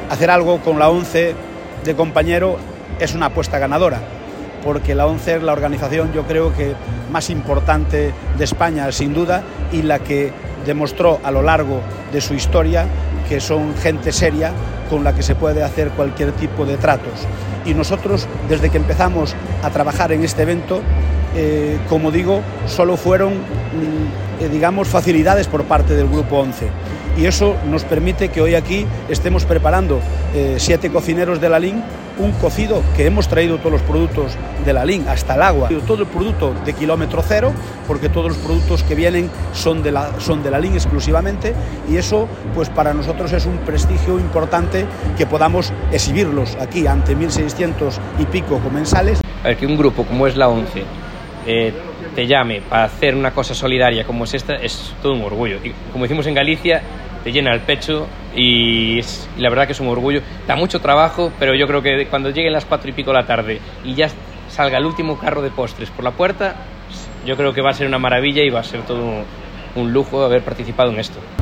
hacer algo con la ONCE de compañero es una apuesta ganadora, porque la ONCE es la organización, yo creo que más importante de España, sin duda, y la que demostró a lo largo de su historia que son gente seria con la que se puede hacer cualquier tipo de tratos. Y nosotros, desde que empezamos a trabajar en este evento, como digo, solo fueron, digamos, facilidades por parte del Grupo ONCE. Y eso nos permite que hoy aquí estemos preparando 7 cocineros de Lalín, un cocido que hemos traído todos los productos de Lalín, hasta el agua, todo el producto de kilómetro cero, porque todos los productos que vienen son de Lalín exclusivamente, y eso pues para nosotros es un prestigio importante que podamos exhibirlos aquí ante 1.600 y pico comensales. A ver, que un grupo como es la ONCE te llame para hacer una cosa solidaria como es esta, es todo un orgullo. Y como decimos en Galicia, te llena el pecho y la verdad que es un orgullo. Da mucho trabajo, pero yo creo que cuando lleguen las 4 y pico de la tarde y ya salga el último carro de postres por la puerta, yo creo que va a ser una maravilla y va a ser todo un lujo haber participado en esto.